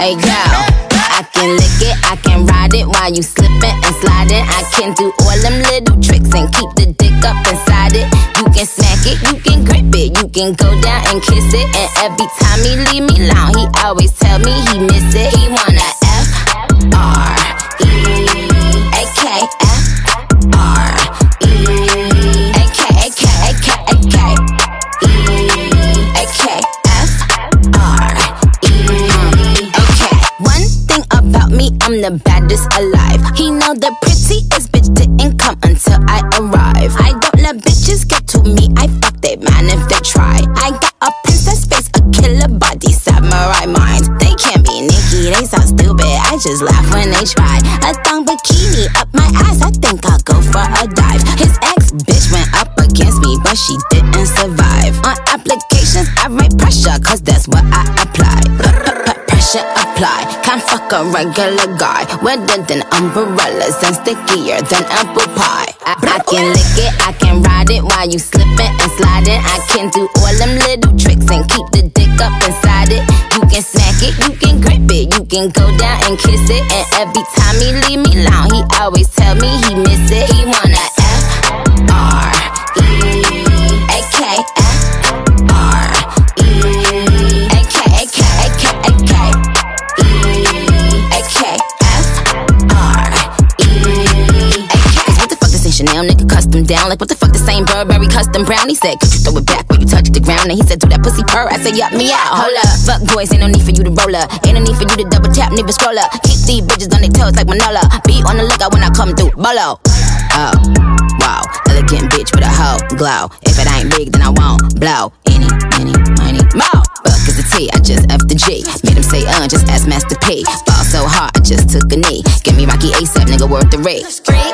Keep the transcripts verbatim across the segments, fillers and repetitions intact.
Hey girl, I can lick it, I can ride it while you slipping and sliding. I can do all them little tricks and keep the dick up inside it. You can smack it, you can grip it, you can go down and kiss it. And every time he leave me alone, he always tell me he miss it. He wanna F R E A K F R E A K A K A K A K E A K F R E A K. One thing about me, I'm the baddest alive. He know the prettiest bitch didn't come until I arrive. I don't let bitches get to me, I fuck they man if they try. I got a princess face, a killer body, samurai mind. They can't be Nicki, they so stupid, I just laugh when they try. A thong bikini up my ass, I think I'll go for a dive. His ex bitch went up against me, but she didn't survive. On applications, I write pressure, cause that's what I apply. Pressure apply, can't fuck a regular guy. Wetter than umbrellas and stickier than apple pie. I, I can lick it, I can ride it while you slipping and sliding. I can do all them little tricks and keep the dick up inside it. You can smack it, you can grip it, you can go down and kiss it. And every time he leave me alone, he always tell me he miss it. He wanna F R E A K F R E A K A K A K A K E A K F R E A K. Cause what the fuck this ain't Chanel, nigga, custom down. Like what the fuck this ain't Burberry custom brown. He said, could you throw it back when you touch the ground? And he said, do that pussy purr. I said, yup, me out, hold up. Fuck boys, ain't no need for you to roll up. Ain't no need for you to double tap, neither scroll up. Keep these bitches on their toes like Manola. Be on the lookout when I come through, bolo. Oh, wow, elegant bitch with a hoe glow. If it ain't big, then I won't blow. Any, any, money, more. Fuck is the T, I just F the G. Made him say, uh, just ask Master P. Ball so hard, I just took a knee. Give me Rocky ASAP, nigga, worth the rate. Freak,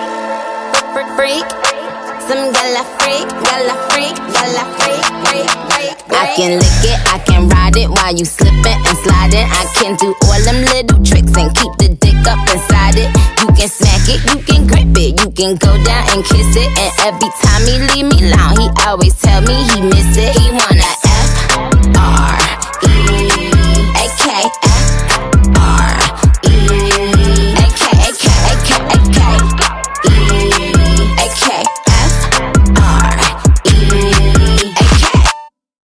freak, freak. Some gala freak, gala freak, gala freak, freak, freak. I can lick it, I can ride it while you slipping and sliding. I can do all them little tricks and keep the dick up inside it. You can smack it, you can grip it, you can go down and kiss it. And every time he leave me alone, he always tell me he miss it. He wanna